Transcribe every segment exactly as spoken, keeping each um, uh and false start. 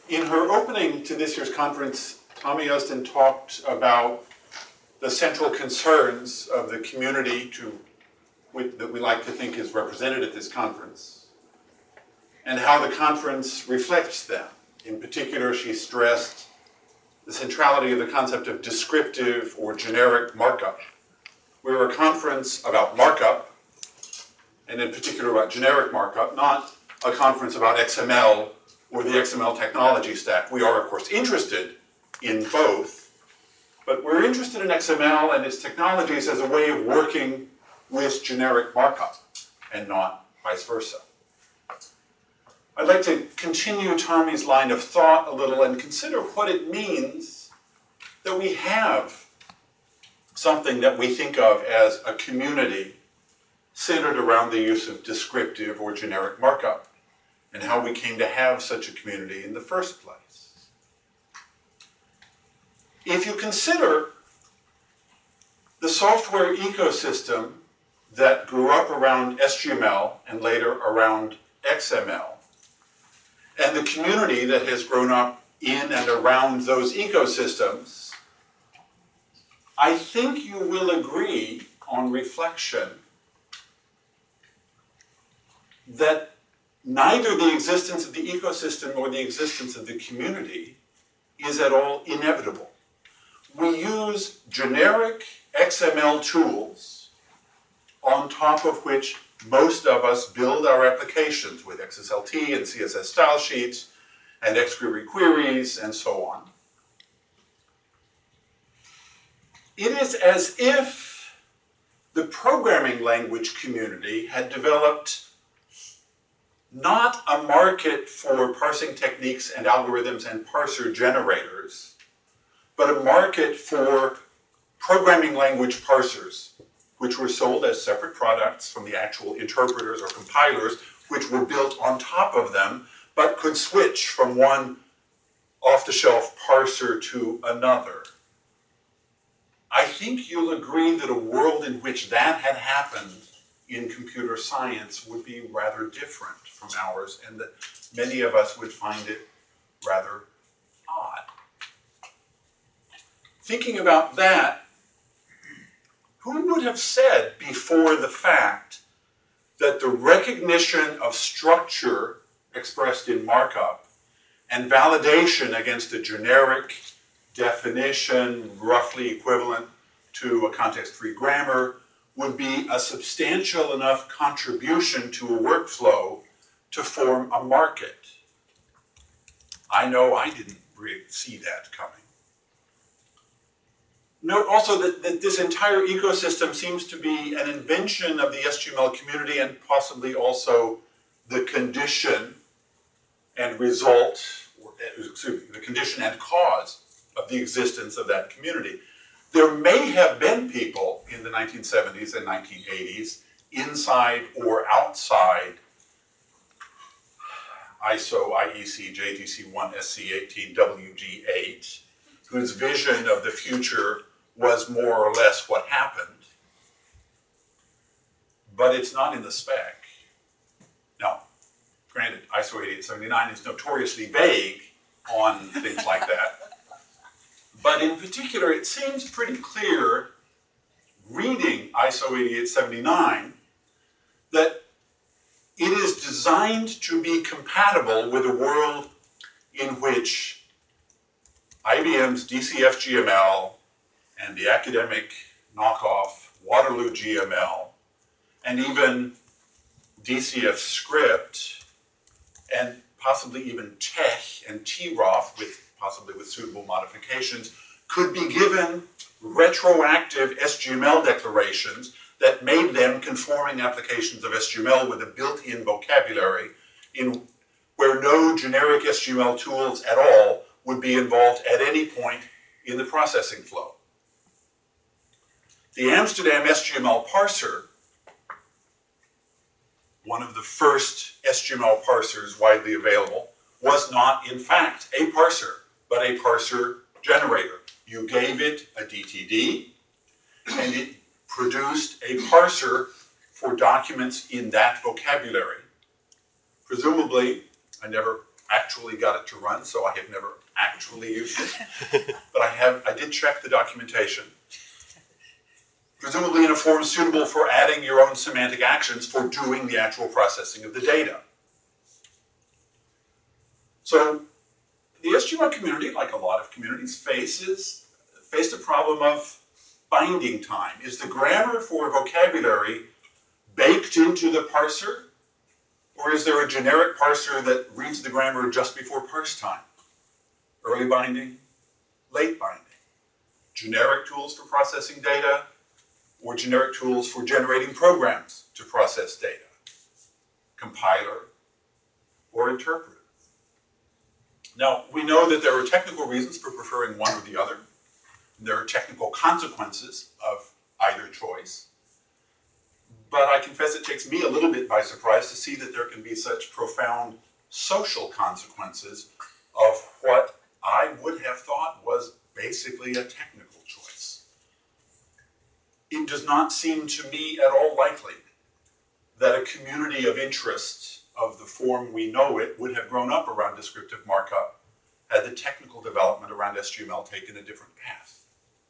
In her opening to this year's conference, Tommy Usdin talked about the central concerns of the community to, with, that we like to think is represented at this conference, and how the conference reflects them. In particular, she stressed the centrality of the concept of descriptive or generic markup. We're a conference about markup, and in particular about generic markup, not a conference about X M L or the X M L technology stack. We are, of course, interested in both, but we're interested in X M L and its technologies as a way of working with generic markup, and not vice versa. I'd like to continue Tommy's line of thought a little and consider what it means that we have something that we think of as a community centered around the use of descriptive or generic markup, and how we came to have such a community in the first place. If you consider the software ecosystem that grew up around S G M L and later around X M L, and the community that has grown up in and around those ecosystems, I think you will agree on reflection that neither the existence of the ecosystem nor the existence of the community is at all inevitable. We use generic X M L tools on top of which most of us build our applications with X S L T and C S S style sheets and X-query queries and so on. It is as if the programming language community had developed not a market for parsing techniques and algorithms and parser generators, but a market for programming language parsers, which were sold as separate products from the actual interpreters or compilers, which were built on top of them, but could switch from one off-the-shelf parser to another. I think you'll agree that a world in which that had happened in computer science would be rather different from ours, and that many of us would find it rather odd. Thinking about that, who would have said before the fact that the recognition of structure expressed in markup and validation against a generic definition roughly equivalent to a context-free grammar would be a substantial enough contribution to a workflow to form a market? I know I didn't really see that coming. Note also that, that this entire ecosystem seems to be an invention of the S G M L community and possibly also the condition and result, or, excuse me, the condition and cause of the existence of that community. There may have been people in the nineteen seventies and nineteen eighties inside or outside I S O, I E C, J T C one, S C eighteen, W G eight, whose vision of the future was more or less what happened, but it's not in the spec. Now, granted, I S O eighty-eight seventy-nine is notoriously vague on things like that, but in particular, it seems pretty clear, reading I S O eighty-eight seventy-nine, that it is designed to be compatible with a world in which I B M's D C F G M L and the academic knockoff Waterloo G M L, and even D C F script, and possibly even T E H and T R O F, with, possibly with suitable modifications, could be given retroactive S G M L declarations that made them conforming applications of S G M L with a built-in vocabulary in where no generic S G M L tools at all would be involved at any point in the processing flow. The Amsterdam S G M L parser, one of the first S G M L parsers widely available, was not in fact a parser, but a parser generator. You gave it a D T D, and it produced a parser for documents in that vocabulary. Presumably, I never actually got it to run, so I have never actually used it. But I have, I did check the documentation. Presumably in a form suitable for adding your own semantic actions for doing the actual processing of the data. So the S G M L community, like a lot of communities, faces faced a problem of binding time. Is the grammar for vocabulary baked into the parser, or is there a generic parser that reads the grammar just before parse time? Early binding, late binding. Generic tools for processing data, or generic tools for generating programs to process data. Compiler, or interpreter. Now, we know that there are technical reasons for preferring one or the other. There are technical consequences of either choice. But I confess it takes me a little bit by surprise to see that there can be such profound social consequences of what I would have thought was basically a technical choice. It does not seem to me at all likely that a community of interests of the form we know it would have grown up around descriptive markup had the technical development around S G M L taken a different path.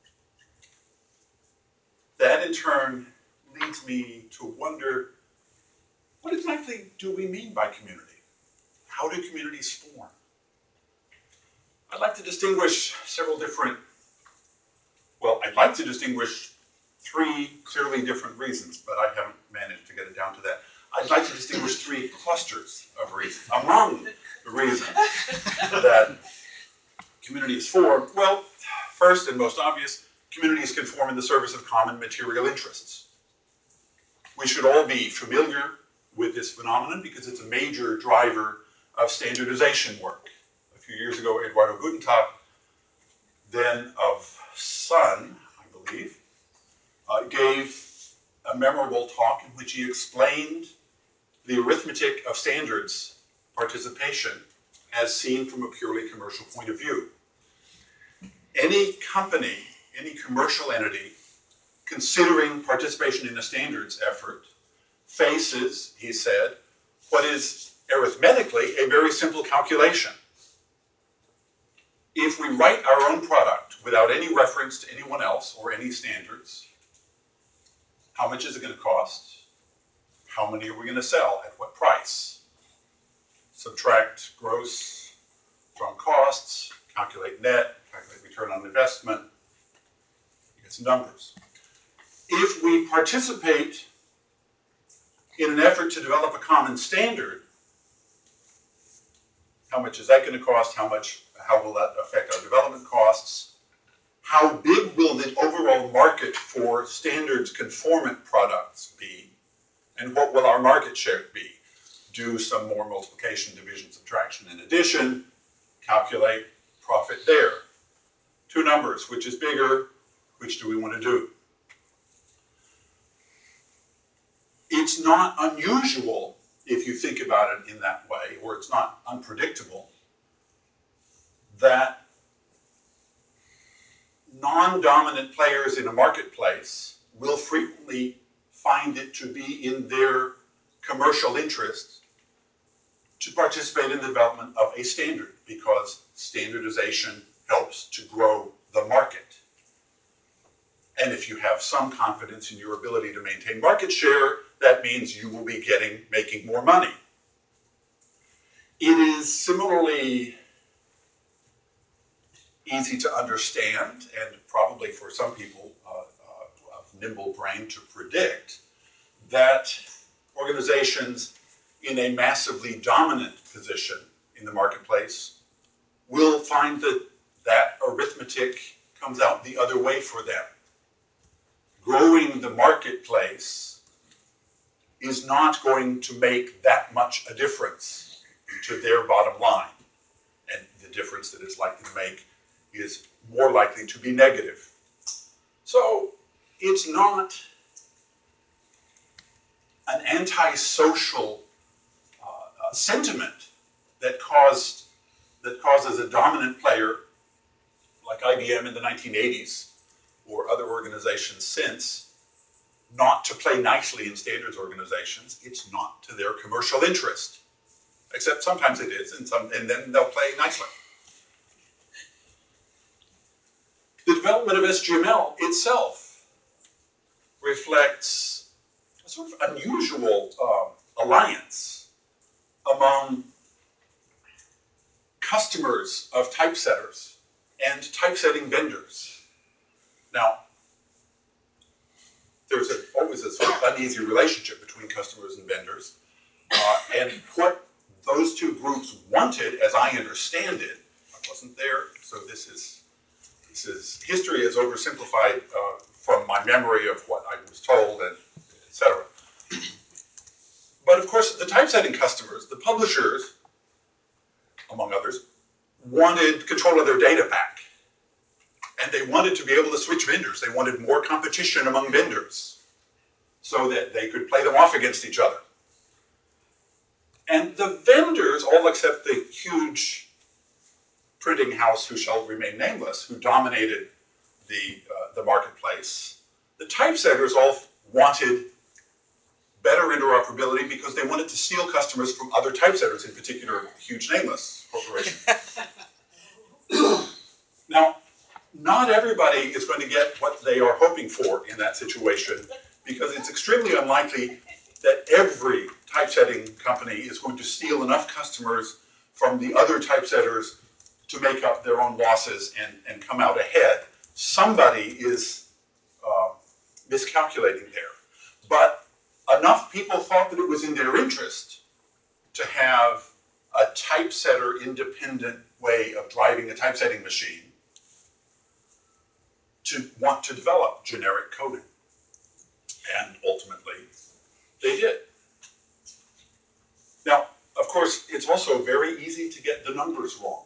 That in turn leads me to wonder, what exactly do we mean by community? How do communities form? I'd like to distinguish several different, well, I'd like to distinguish three clearly different reasons, but I haven't managed to get it down to that. I'd like to distinguish three clusters of reasons among the reasons that communities form. Well, first and most obvious, communities can form in the service of common material interests. We should all be familiar with this phenomenon because it's a major driver of standardization work. A few years ago, Eduardo Guttentag, then of Sun, I believe, uh, gave a memorable talk in which he explained the arithmetic of standards participation as seen from a purely commercial point of view. Any company, any commercial entity, considering participation in a standards effort, faces, he said, what is arithmetically a very simple calculation. If we write our own product without any reference to anyone else or any standards, how much is it going to cost? How many are we going to sell? At what price? Subtract gross from costs, calculate net, calculate return on investment, you get some numbers. If we participate in an effort to develop a common standard, how much is that going to cost? How much, how will that affect our development costs? How big will the overall market for standards conformant products be? And what will our market share be? Do some more multiplication, division, subtraction, and addition, calculate profit there. Two numbers, which is bigger, which do we want to do? It's not unusual, if you think about it in that way, or it's not unpredictable, that non-dominant players in a marketplace will frequently find it to be in their commercial interest to participate in the development of a standard, because standardization helps to grow the market. And if you have some confidence in your ability to maintain market share, that means you will be getting, making more money. It is similarly easy to understand, and probably for some people uh, uh, of nimble brain to predict, that organizations in a massively dominant position in the marketplace will find that that arithmetic comes out the other way for them. Growing the marketplace is not going to make that much a difference to their bottom line. And the difference that it's likely to make is more likely to be negative. So it's not an antisocial uh, uh, sentiment that caused that causes a dominant player like I B M in the nineteen eighties or other organizations since not to play nicely in standards organizations. It's not to their commercial interest. except sometimes it is, and, some, and then they'll play nicely. The development of H T M L itself reflects a sort of unusual um, alliance among customers of typesetters and typesetting vendors. Now, there's a, always a sort of uneasy relationship between customers and vendors, uh, and what those two groups wanted, as I understand it, I wasn't there, so this is this is history is oversimplified uh, from my memory of what I was told, and et cetera. But of course, the typesetting customers, the publishers, among others, wanted control of their data back. And they wanted to be able to switch vendors. They wanted more competition among vendors so that they could play them off against each other. And the vendors, all except the huge printing house who shall remain nameless, who dominated the, uh, the marketplace, the typesetters all wanted better interoperability because they wanted to steal customers from other typesetters, in particular, huge nameless corporations. Now, not everybody is going to get what they are hoping for in that situation, because it's extremely unlikely that every typesetting company is going to steal enough customers from the other typesetters to make up their own losses and, and come out ahead. Somebody is uh, miscalculating there. But enough people thought that it was in their interest to have a typesetter independent way of driving a typesetting machine to want to develop generic coding. And ultimately, they did. Now, of course, it's also very easy to get the numbers wrong.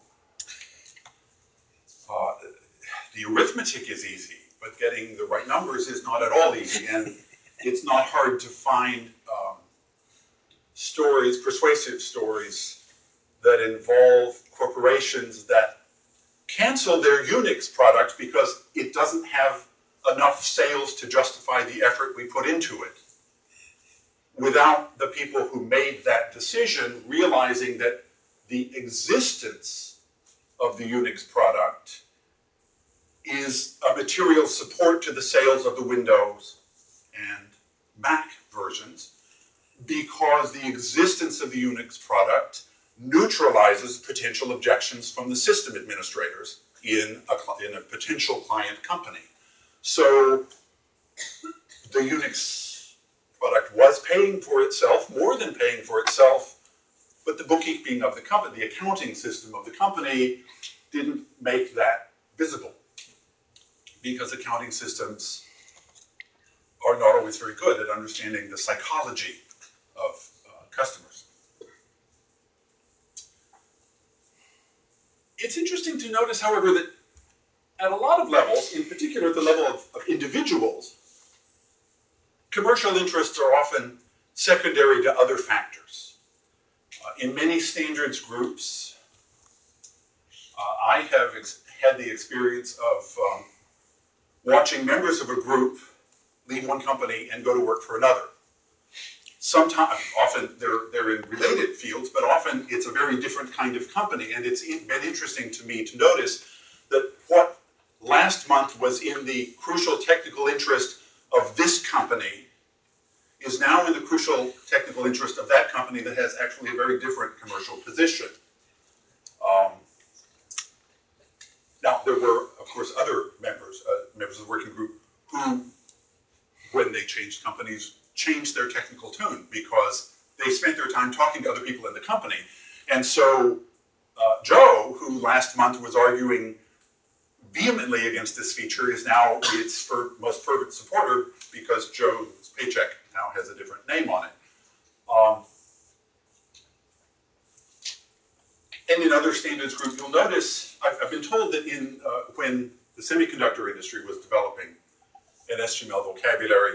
Uh, the arithmetic is easy, but getting the right numbers is not at all easy. And it's not hard to find um, stories, persuasive stories, that involve corporations that cancel their Unix product because it doesn't have enough sales to justify the effort we put into it, without the people who made that decision realizing that the existence of the Unix product is a material support to the sales of the Windows and Mac versions, because the existence of the Unix product neutralizes potential objections from the system administrators in a, in a potential client company. So the Unix product was paying for itself, more than paying for itself, but the bookkeeping of the company, the accounting system of the company, didn't make that visible, because accounting systems are not always very good at understanding the psychology of uh, customers. It's interesting to notice, however, that at a lot of levels, in particular at the level of, of individuals, commercial interests are often secondary to other factors. Uh, in many standards groups, uh, I have ex had the experience of um, watching members of a group leave one company and go to work for another. Sometimes, often they're, they're in related fields, but often it's a very different kind of company. And it's been interesting to me to notice that what last month was in the crucial technical interest of this company is now in the crucial technical interest of that company that has actually a very different commercial position. Um, now, there were, of course, other members, uh, members of the working group who, when they changed companies, changed their technical tune because they spent their time talking to other people in the company. And so uh, Joe, who last month was arguing vehemently against this feature, is now its most fervent supporter because Joe's paycheck now has a different name on it. Um, and in other standards group, you'll notice, I've, I've been told that in uh, when the semiconductor industry was developing an H T M L vocabulary,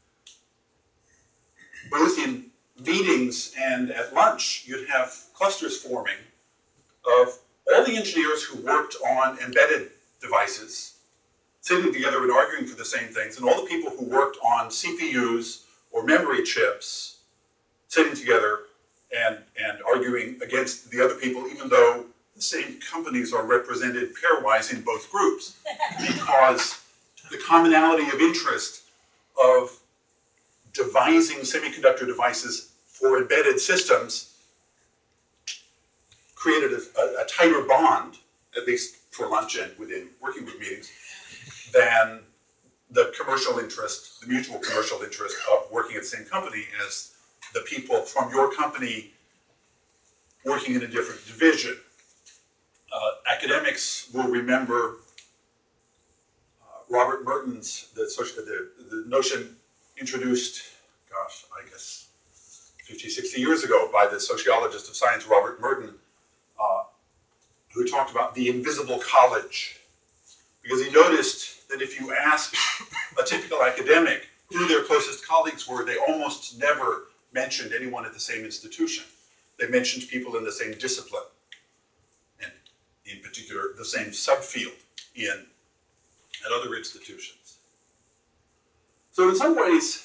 both in meetings and at lunch, you'd have clusters forming of all the engineers who worked on embedded devices sitting together and arguing for the same things, and all the people who worked on C P Us or memory chips sitting together and, and arguing arguing against the other people, even though the same companies are represented pairwise in both groups, because the commonality of interest of devising semiconductor devices for embedded systems created a, a, a tighter bond, at least for lunch and within working group meetings, than the commercial interest, the mutual commercial interest of working at the same company as the people from your company working in a different division. Uh, academics will remember uh, Robert Merton's, the, social, the, the notion introduced, gosh, I guess fifty, sixty years ago by the sociologist of science, Robert Merton, uh, who talked about the invisible college. Because he noticed that if you ask a typical academic who their closest colleagues were, they almost never mentioned anyone at the same institution. They mentioned people in the same discipline, and in particular, the same subfield in at other institutions. So in some ways,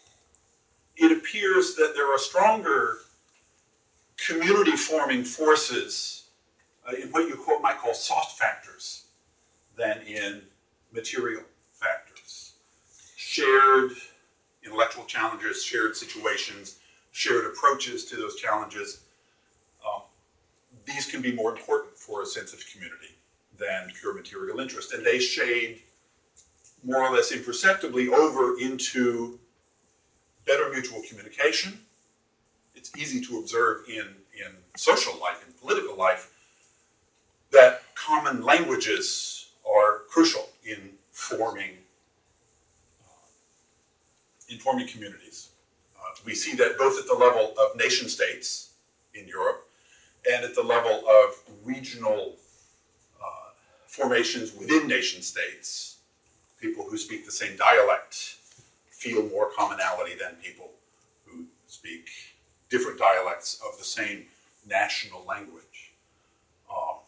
it appears that there are stronger community-forming forces uh, in what you call, might call soft factors than in material factors. Shared intellectual challenges, shared situations, shared approaches to those challenges, um, these can be more important for a sense of community than pure material interest. And they shade more or less imperceptibly over into better mutual communication. It's easy to observe in, in social life, in political life, that common languages are crucial in forming, uh, in forming communities. Uh, we see that both at the level of nation states in Europe and at the level of regional uh, formations within nation states. People who speak the same dialect feel more commonality than people who speak different dialects of the same national language. Um,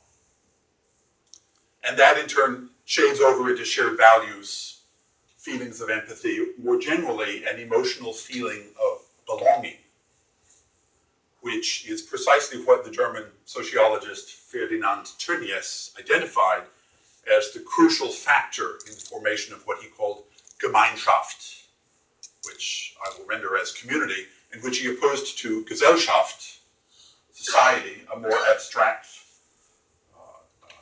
and that in turn shades over into shared values, feelings of empathy, more generally an emotional feeling of belonging, which is precisely what the German sociologist Ferdinand Tönnies identified as the crucial factor in the formation of what he called Gemeinschaft, which I will render as community, and which he opposed to Gesellschaft, society, a more abstract, uh, uh,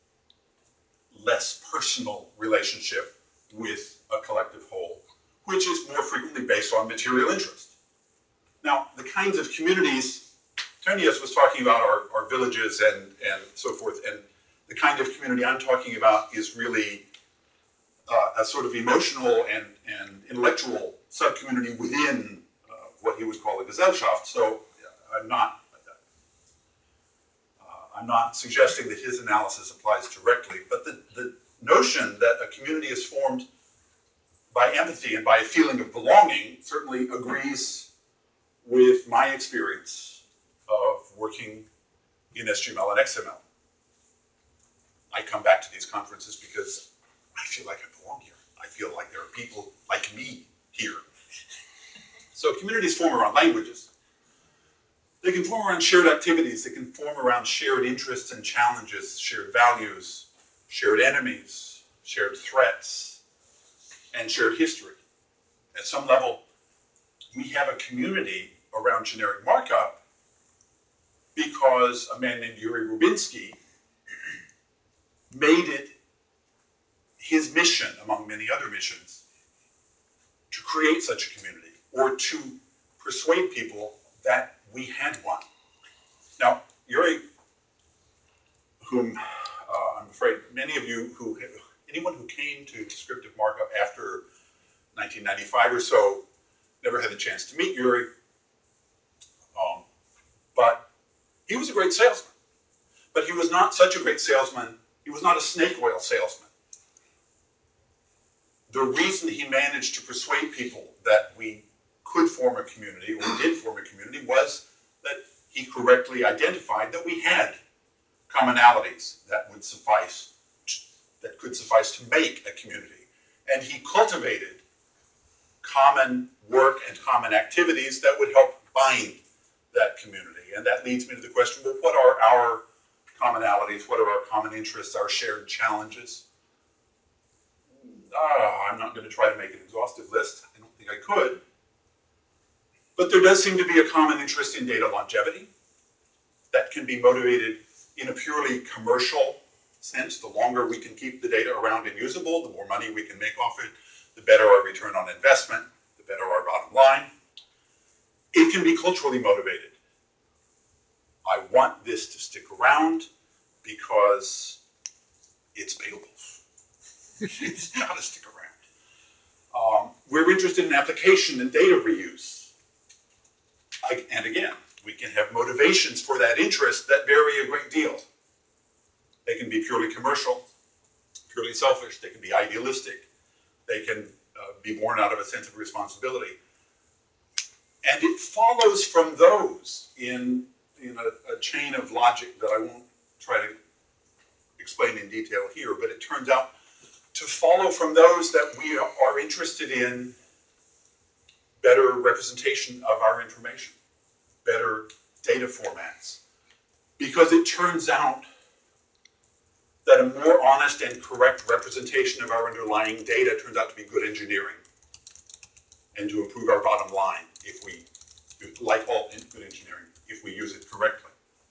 less personal relationship with a collective whole, which is more frequently based on material interest. Now, the kinds of communities, Tönnies was talking about our, our villages and, and so forth, and the kind of community I'm talking about is really uh, a sort of emotional and, and intellectual subcommunity within uh, what he would call a Gesellschaft. So uh, I'm not uh, I'm not suggesting that his analysis applies directly, but the, the notion that a community is formed by empathy and by a feeling of belonging certainly agrees with my experience of working in S G M L and X M L. I come back to these conferences because I feel like I belong here. I feel like there are people like me here. So communities form around languages. They can form around shared activities. They can form around shared interests and challenges, shared values, shared enemies, shared threats, and shared history. At some level, we have a community around generic markup because a man named Yuri Rubinsky made it his mission, among many other missions, to create such a community or to persuade people that we had one. Now, Yuri, whom uh, I'm afraid many of you who, anyone who came to descriptive markup after nineteen ninety-five or so, never had the chance to meet Yuri. Um, but he was a great salesman. But he was not such a great salesman, he was not a snake oil salesman. The reason he managed to persuade people that we could form a community, or did form a community, was that he correctly identified that we had commonalities that would suffice, that could suffice to make a community. And he cultivated common work and common activities that would help bind that community. And that leads me to the question, well, what are our commonalities? What are our common interests, our shared challenges? Uh, I'm not going to try to make an exhaustive list. I don't think I could. But there does seem to be a common interest in data longevity that can be motivated in a purely commercial sense. The longer we can keep the data around and usable, the more money we can make off it, the better our return on investment, the better our bottom line. It can be culturally motivated. I want this to stick around because it's payable. It's got to stick around. Um, we're interested in application and data reuse. I, and again, we can have motivations for that interest that vary a great deal. They can be purely commercial, purely selfish. They can be idealistic. They can uh, be born out of a sense of responsibility. And it follows from those in, in a, a chain of logic that I won't try to explain in detail here, but it turns out to follow from those that we are interested in better representation of our information, better data formats. Because it turns out that a more honest and correct representation of our underlying data turns out to be good engineering and to improve our bottom line if we, like all good engineering, if we use it correctly.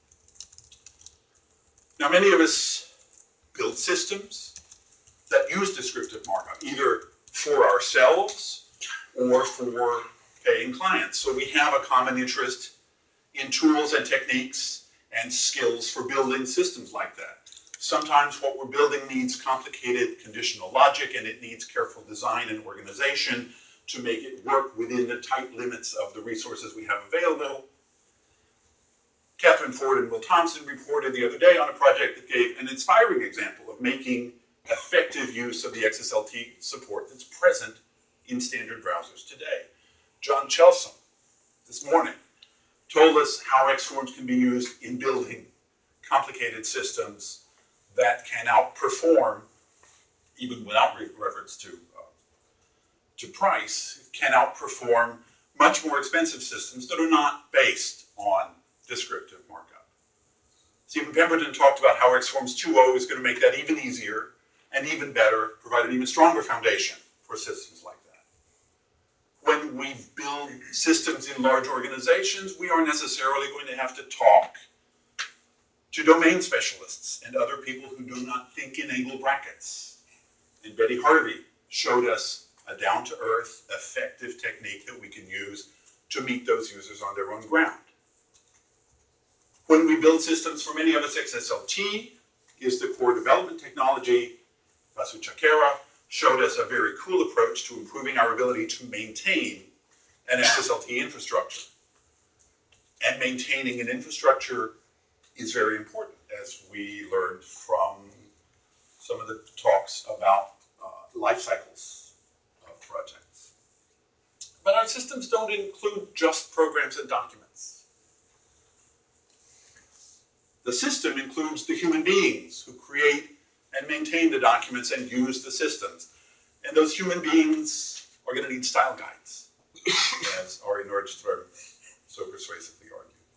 Now, many of us build systems that use descriptive markup, either for ourselves or for paying clients. So we have a common interest in tools and techniques and skills for building systems like that. Sometimes what we're building needs complicated conditional logic, and it needs careful design and organization to make it work within the tight limits of the resources we have available. Catherine Ford and Will Thompson reported the other day on a project that gave an inspiring example of making effective use of the X S L T support that's present in standard browsers today. John Chelsom, this morning, told us how Xforms can be used in building complicated systems that can outperform, even without reference to, uh, to price, can outperform much more expensive systems that are not based on descriptive markup. Stephen Pemberton talked about how Xforms two point oh is going to make that even easier and even better, provide an even stronger foundation for systems like that. When we build systems in large organizations, we are necessarily going to have to talk to domain specialists and other people who do not think in angle brackets. And Betty Harvey showed us a down-to-earth, effective technique that we can use to meet those users on their own ground. When we build systems, for many of us, X S L T is the core development technology. Vasu Chakera showed us a very cool approach to improving our ability to maintain an X S L T infrastructure. And maintaining an infrastructure is very important, as we learned from some of the talks about uh, life cycles of projects. But our systems don't include just programs and documents. The system includes the human beings who create and maintain the documents and use the systems. And those human beings are going to need style guides, as Ari Nordstrom so persuasively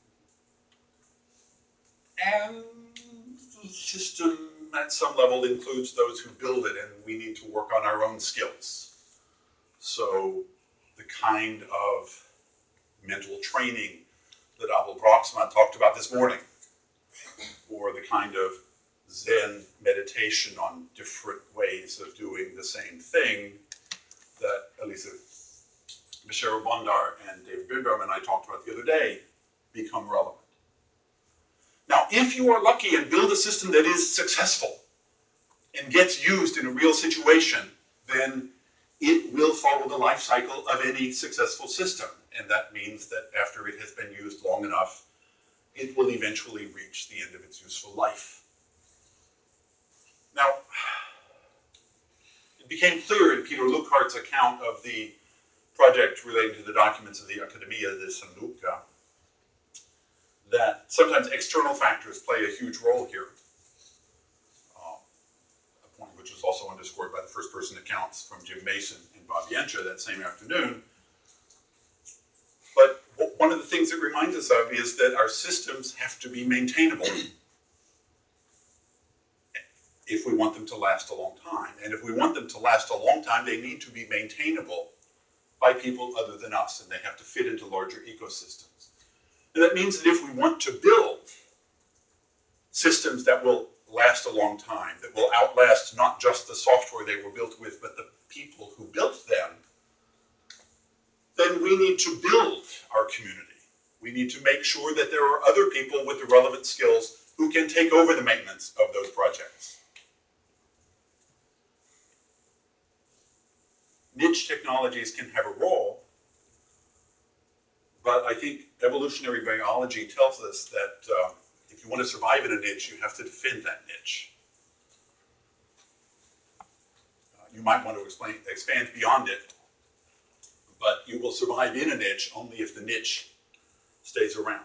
argued. And the system, at some level, includes those who build it, and we need to work on our own skills. So the kind of mental training that Abel Broxma talked about this morning, or the kind of Zen meditation on different ways of doing the same thing that Elisa Bashir Bondar and David Birnbaum and I talked about the other day, become relevant. Now, if you are lucky and build a system that is successful and gets used in a real situation, then it will follow the life cycle of any successful system. And that means that after it has been used long enough, it will eventually reach the end of its useful life. Now, it became clear in Peter Luckhart's account of the project relating to the documents of the Accademia di San Luca that sometimes external factors play a huge role here. Um, a point which was also underscored by the first-person accounts from Jim Mason and Bob Yencha that same afternoon. But one of the things it reminds us of is that our systems have to be maintainable if we want them to last a long time. And if we want them to last a long time, they need to be maintainable by people other than us, and they have to fit into larger ecosystems. And that means that if we want to build systems that will last a long time, that will outlast not just the software they were built with, but the people who built them, then we need to build our community. We need to make sure that there are other people with the relevant skills who can take over the maintenance of those projects. Niche technologies can have a role, but I think evolutionary biology tells us that uh, if you want to survive in a niche, you have to defend that niche. Uh, you might want to explain, expand beyond it, but you will survive in a niche only if the niche stays around.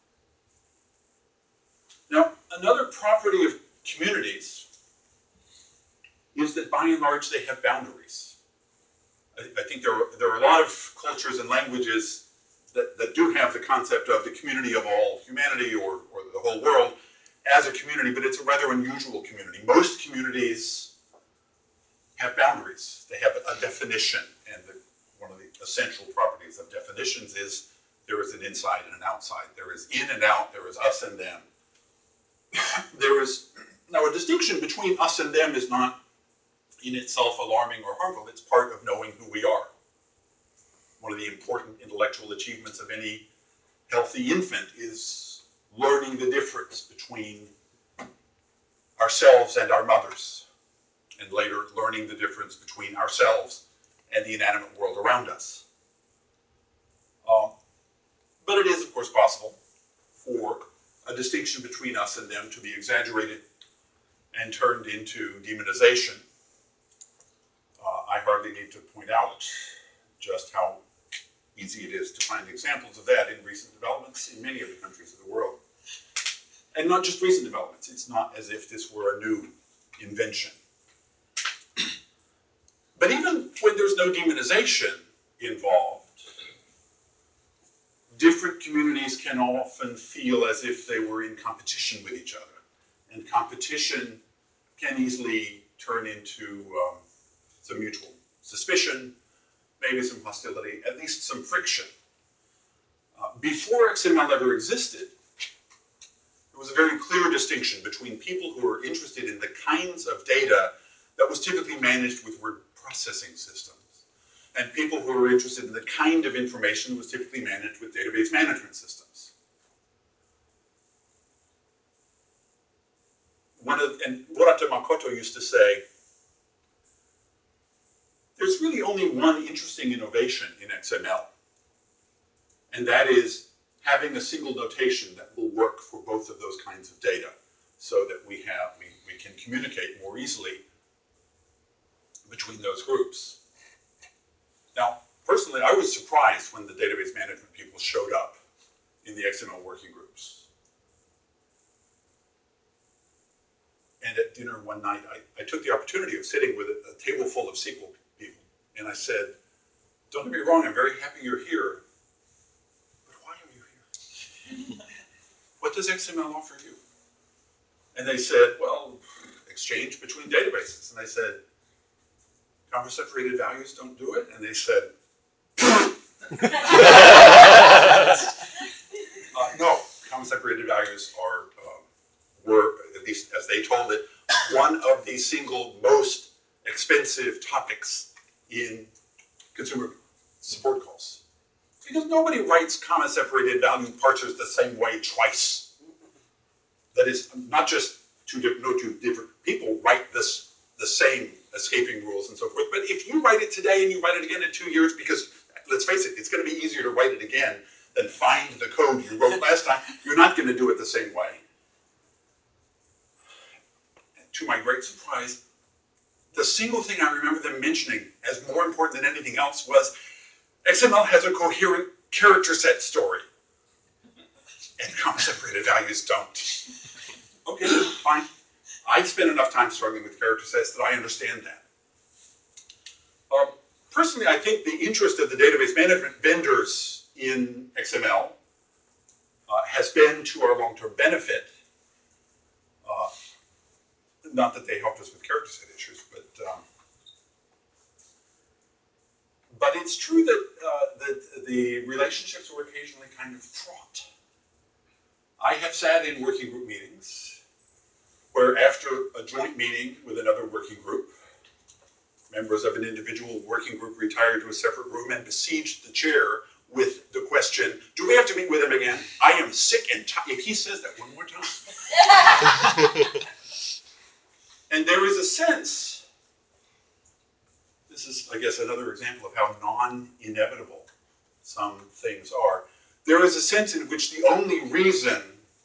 Now, another property of communities is that by and large they have boundaries. I, I think there are, there are a lot of cultures and languages that, that do have the concept of the community of all humanity or, or the whole world as a community, but it's a rather unusual community. Most communities have boundaries. They have a definition, and the, one of the essential properties of definitions is there is an inside and an outside. There is in and out, there is us and them. There is, now a distinction between us and them is not in itself alarming or harmful. It's part of knowing who we are. One of the important intellectual achievements of any healthy infant is learning the difference between ourselves and our mothers, and later learning the difference between ourselves and the inanimate world around us. Um, but it is, of course, possible for a distinction between us and them to be exaggerated and turned into demonization. Uh, I hardly need to point out just how easy it is to find examples of that in recent developments in many of the countries of the world. And not just recent developments. It's not as if this were a new invention. But even when there's no demonization involved, different communities can often feel as if they were in competition with each other. And competition can easily turn into um, some mutual suspicion, maybe some hostility, at least some friction. Uh, before X M L ever existed, there was a very clear distinction between people who were interested in the kinds of data that was typically managed with word processing systems, and people who were interested in the kind of information that was typically managed with database management systems. One of, and Murata Makoto used to say, there's really only one interesting innovation in X M L, and that is having a single notation that will work for both of those kinds of data, so that we have we, we can communicate more easily between those groups. Now, personally, I was surprised when the database management people showed up in the X M L working groups. And at dinner one night, I, I took the opportunity of sitting with a, a table full of S Q L people, and I said, don't get me wrong, I'm very happy you're here, but why are you here? What does X M L offer you? And they said, well, exchange between databases. And I said, comma-separated values don't do it? And they said, uh, no, comma-separated values are, um, were, at least as they told it, one of the single most expensive topics in consumer support calls. Because nobody writes comma-separated value parsers the same way twice. That is, not just two different, no two different people write this the same escaping rules and so forth, but if you write it today and you write it again in two years, because let's face it, it's going to be easier to write it again than find the code you wrote last time, you're not going to do it the same way. And to my great surprise, the single thing I remember them mentioning as more important than anything else was X M L has a coherent character set story, and comma-separated values don't. Okay, fine. I've spent enough time struggling with character sets that I understand that. Um, personally, I think the interest of the database management vendors in X M L uh, has been to our long-term benefit. Uh, not that they helped us with character set issues, but um, but it's true that, uh, that the relationships were occasionally kind of fraught. I have sat in working group meetings where after a joint meeting with another working group, members of an individual working group retired to a separate room and besieged the chair with the question, do we have to meet with him again? I am sick and tired. If he says that one more time. And there is a sense, this is, I guess, another example of how non-inevitable some things are. There is a sense in which the only reason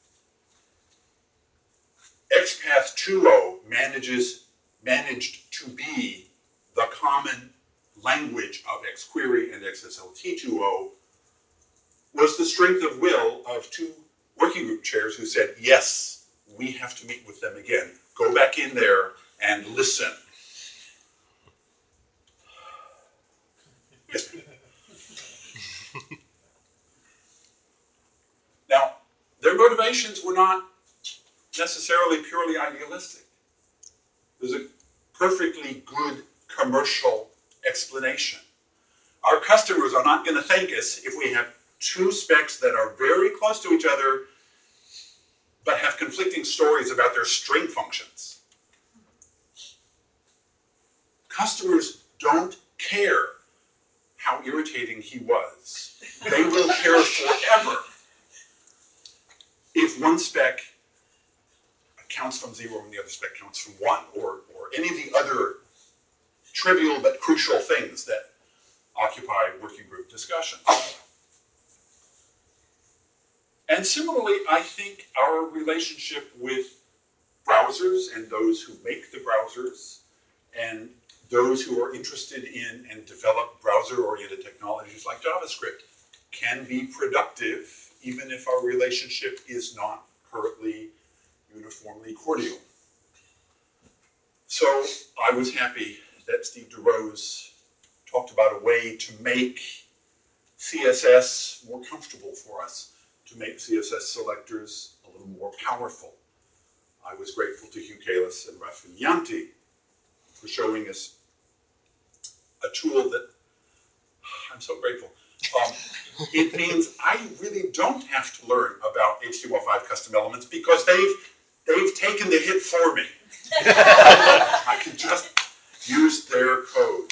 X Path two point oh manages, managed to be the common language of Xquery and X S L T two point oh was the strength of will of two working group chairs who said, yes, we have to meet with them again. Go back in there and listen. Yes. Now, their motivations were not necessarily purely idealistic. There's a perfectly good commercial explanation. Our customers are not going to thank us if we have two specs that are very close to each other but have conflicting stories about their string functions. Customers don't care how irritating he was. They will care forever if one spec counts from zero and the other spec counts from one, or, or any of the other trivial but crucial things that occupy working group discussions. And similarly, I think our relationship with browsers and those who make the browsers and those who are interested in and develop browser-oriented technologies like JavaScript can be productive even if our relationship is not currently uniformly cordial. So I was happy that Steve DeRose talked about a way to make C S S more comfortable for us, to make C S S selectors a little more powerful. I was grateful to Hugh Kalis and Raf Yanti for showing us a tool that, I'm so grateful. Um, it means I really don't have to learn about H T M L five custom elements because they've, they've taken the hit for me. I can just use their code.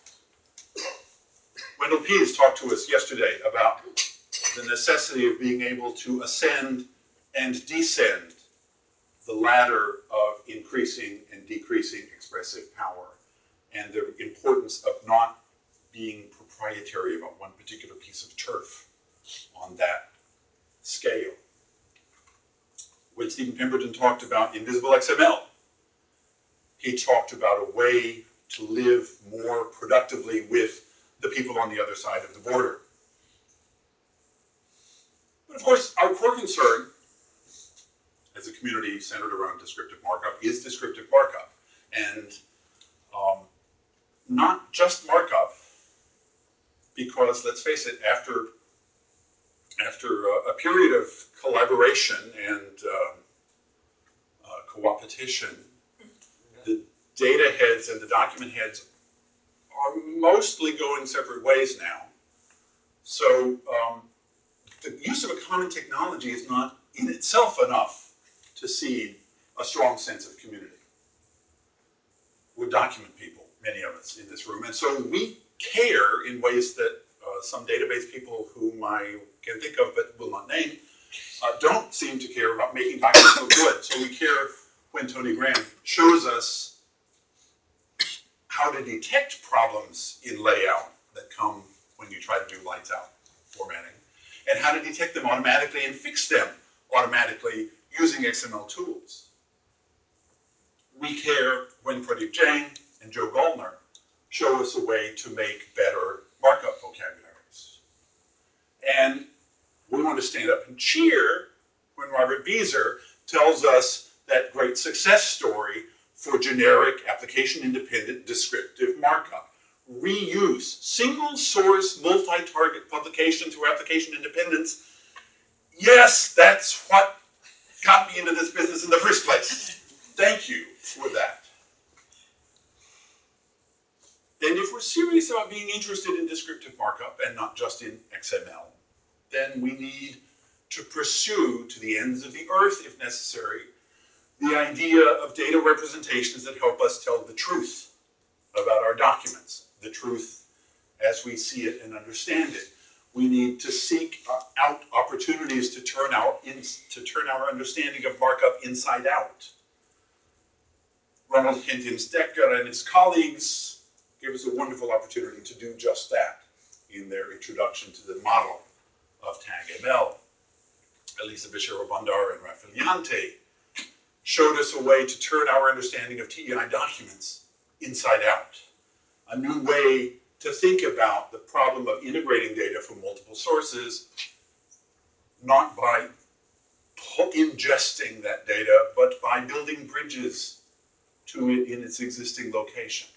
Wendell Pease talked to us yesterday about the necessity of being able to ascend and descend the ladder of increasing and decreasing expressive power, and the importance of not being proprietary about one particular piece of turf on that scale. When Stephen Pemberton talked about Invisible X M L, he talked about a way to live more productively with the people on the other side of the border. But of course, our core concern as a community centered around descriptive markup is descriptive markup. And um, not just markup, because let's face it, after, after a, a period of collaboration and um, uh, co-opetition, the data heads and the document heads are mostly going separate ways now. So um, the use of a common technology is not in itself enough to seed a strong sense of community. We're document people, many of us in this room, and so we care in ways that uh, some database people whom I can think of but will not name uh, don't seem to care about making documents look good. So we care when Tony Graham shows us how to detect problems in layout that come when you try to do lights out formatting, and how to detect them automatically and fix them automatically using X M L tools. We care when Pradeep Jain and Joe Goldner show us a way to make better markup vocabularies. And we want to stand up and cheer when Robert Beezer tells us that great success story for generic application-independent descriptive markup. reuse, single source, multi-target publication through application independence. Yes, that's what got me into this business in the first place. Thank you for that. And if we're serious about being interested in descriptive markup and not just in X M L, then we need to pursue to the ends of the earth, if necessary, the idea of data representations that help us tell the truth about our documents, the truth as we see it and understand it. We need to seek out opportunities to turn our, in, to turn our understanding of markup inside out. Ronald Hintins-Decker and his colleagues gave us a wonderful opportunity to do just that in their introduction to the model of TagML. Elisa Becerra-Bandar and Rafael Llante showed us a way to turn our understanding of T E I documents inside out. A new way to think about the problem of integrating data from multiple sources, not by ingesting that data, but by building bridges to it in its existing location.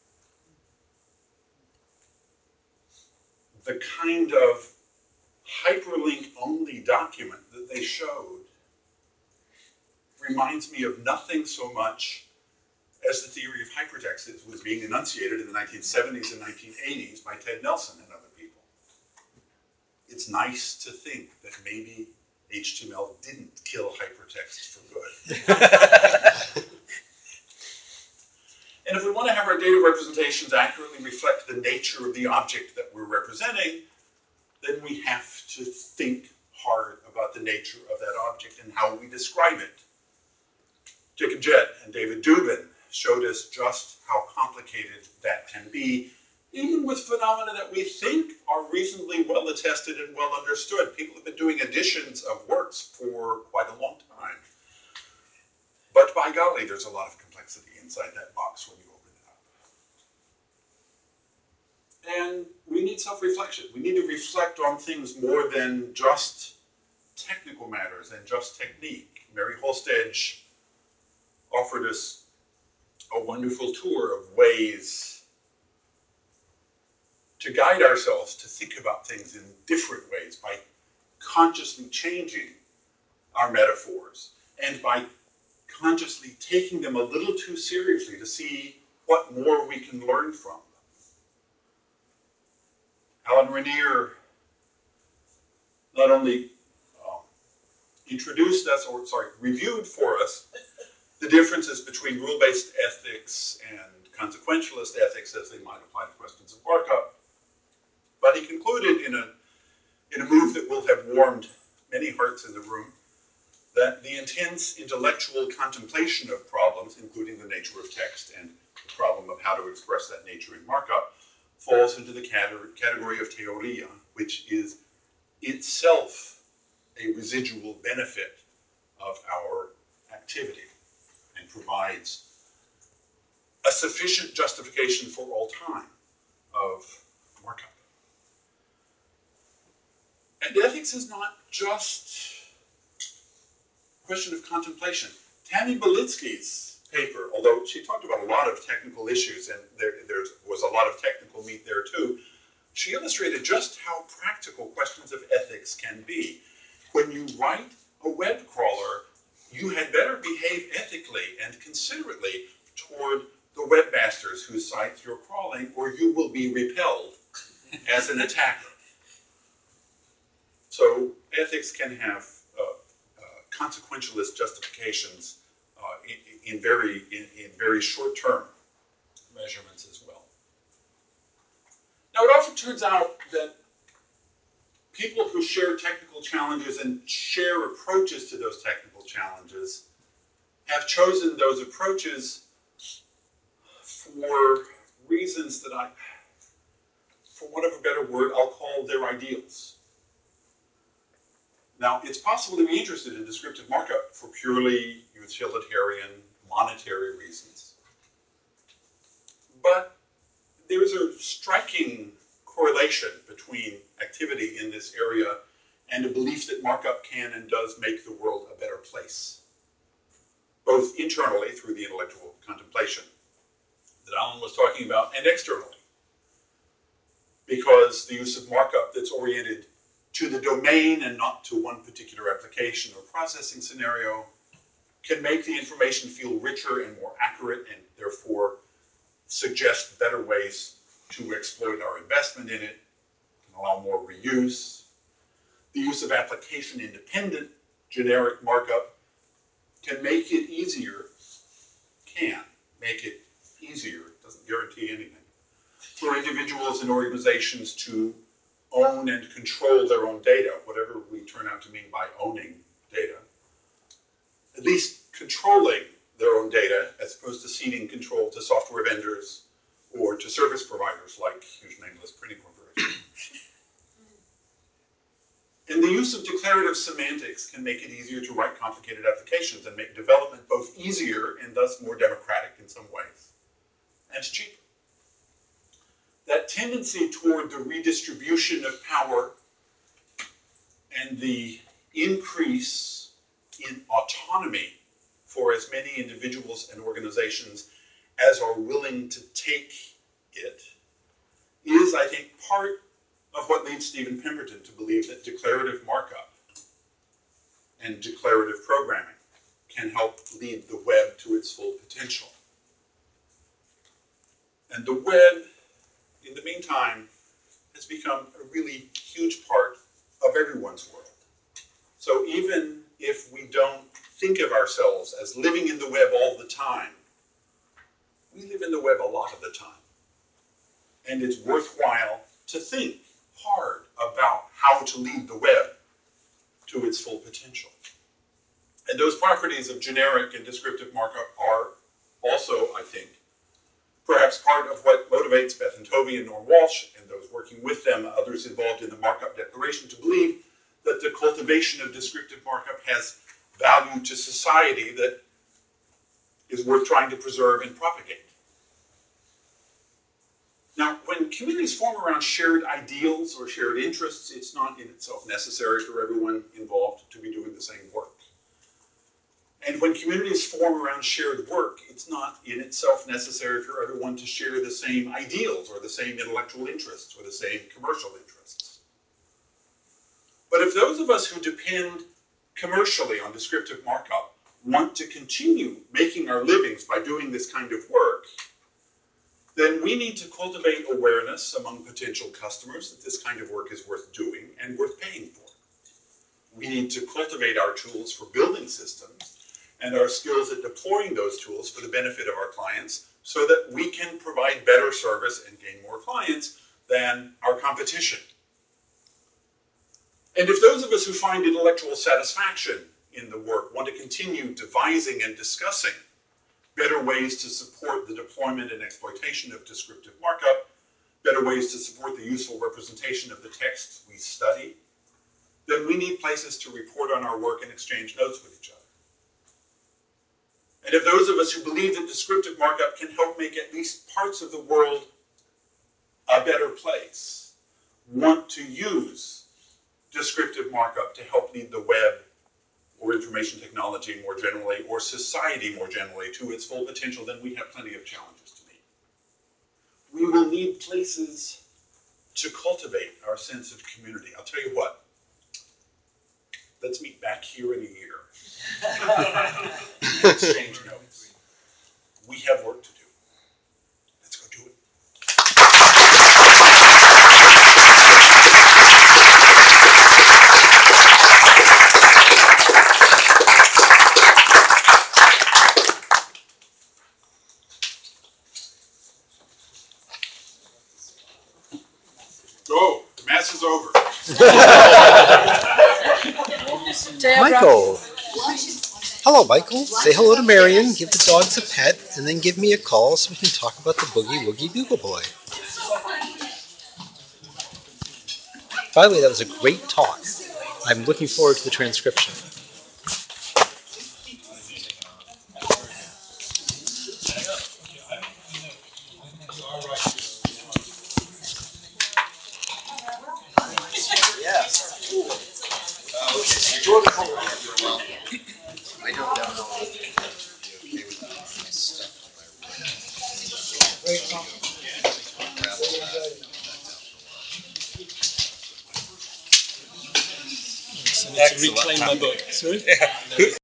The kind of hyperlink-only document that they showed reminds me of nothing so much as the theory of hypertext that was being enunciated in the nineteen seventies and nineteen eighties by Ted Nelson and other people. It's nice to think that maybe H T M L didn't kill hypertext for good. And if we want to have our data representations accurately reflect the nature of the object that we're representing, then we have to think hard about the nature of that object and how we describe it. Jacob Jett and David Dubin showed us just how complicated that can be, even with phenomena that we think are reasonably well attested and well understood. People have been doing editions of works for quite a long time. But by golly, there's a lot of complexity inside that box when you open it up. And we need self-reflection. We need to reflect on things more than just technical matters and just technique. Mary Holstedge offered us a wonderful tour of ways to guide ourselves to think about things in different ways by consciously changing our metaphors and by consciously taking them a little too seriously to see what more we can learn from them. Alan Raniere not only um, introduced us, or sorry, reviewed for us the differences between rule-based ethics and consequentialist ethics as they might apply to questions of markup, but he concluded in a, in a move that will have warmed many hearts in the room that the intense intellectual contemplation of problems, including the nature of text and the problem of how to express that nature in markup, falls into the category of theoria, which is itself a residual benefit of our activity and provides a sufficient justification for all time of markup. And ethics is not just a question of contemplation. Tammy Belitsky's paper, although she talked about a lot of technical issues, and there, there was a lot of technical meat there too, she illustrated just how practical questions of ethics can be. When you write a web crawler, you had better behave ethically and considerately toward the webmasters whose sites you're crawling, or you will be repelled as an attacker. So ethics can have uh, uh, consequentialist justifications uh, in, in very in, in very short-term measurements as well. Now, it often turns out that people who share technical challenges and share approaches to those technical challenges have chosen those approaches for reasons that I, for want of a better word, I'll call their ideals. Now, it's possible to be interested in descriptive markup for purely utilitarian, monetary reasons. But there's a striking correlation between activity in this area and a belief that markup can and does make the world a better place, both internally through the intellectual contemplation that Alan was talking about, and externally because the use of markup that's oriented to the domain and not to one particular application or processing scenario can make the information feel richer and more accurate, and therefore suggest better ways to exploit our investment in it, and allow more reuse. The use of application-independent generic markup can make it easier, can make it easier, doesn't guarantee anything, for individuals and organizations to own and control their own data, whatever we turn out to mean by owning data. At least controlling their own data, as opposed to ceding control to software vendors or to service providers like huge nameless printing corporations. And the use of declarative semantics can make it easier to write complicated applications and make development both easier and thus more democratic in some ways, and cheaper. That tendency toward the redistribution of power and the increase in autonomy for as many individuals and organizations as are willing to take it is, I think, part of what leads Stephen Pemberton to believe that declarative markup and declarative programming can help lead the web to its full potential. And the web, in the meantime, has become a really huge part of everyone's world. So even if we don't think of ourselves as living in the web all the time, we live in the web a lot of the time. And it's worthwhile to think hard about how to lead the web to its full potential. And those properties of generic and descriptive markup are also, I think, perhaps part of what motivates Beth and Toby and Norm Walsh and those working with them, others involved in the markup declaration, to believe that the cultivation of descriptive markup has value to society that is worth trying to preserve and propagate. Now, when communities form around shared ideals or shared interests, it's not in itself necessary for everyone involved to be doing the same work. And when communities form around shared work, it's not in itself necessary for everyone to share the same ideals or the same intellectual interests or the same commercial interests. But if those of us who depend commercially on descriptive markup want to continue making our livings by doing this kind of work, then we need to cultivate awareness among potential customers that this kind of work is worth doing and worth paying for. We need to cultivate our tools for building systems and our skills at deploying those tools for the benefit of our clients so that we can provide better service and gain more clients than our competition. And if those of us who find intellectual satisfaction in the work want to continue devising and discussing better ways to support the deployment and exploitation of descriptive markup, better ways to support the useful representation of the text we study, then we need places to report on our work and exchange notes with each other. And if those of us who believe that descriptive markup can help make at least parts of the world a better place, want to use descriptive markup to help lead the web or information technology more generally, or society more generally, to its full potential, then we have plenty of challenges to meet. We will need places to cultivate our sense of community. I'll tell you what, let's meet back here in a year. Exchange notes. We have work to do. Let's go do it. Go. The mass is over. Michael. Hello, Michael. Say hello to Marion, give the dogs a pet, and then give me a call so we can talk about the Boogie Woogie Bugle Boy. By the way, that was a great talk. I'm looking forward to the transcription. I don't know how I'll be okay with my stuff on my right. reclaim my book. Sorry?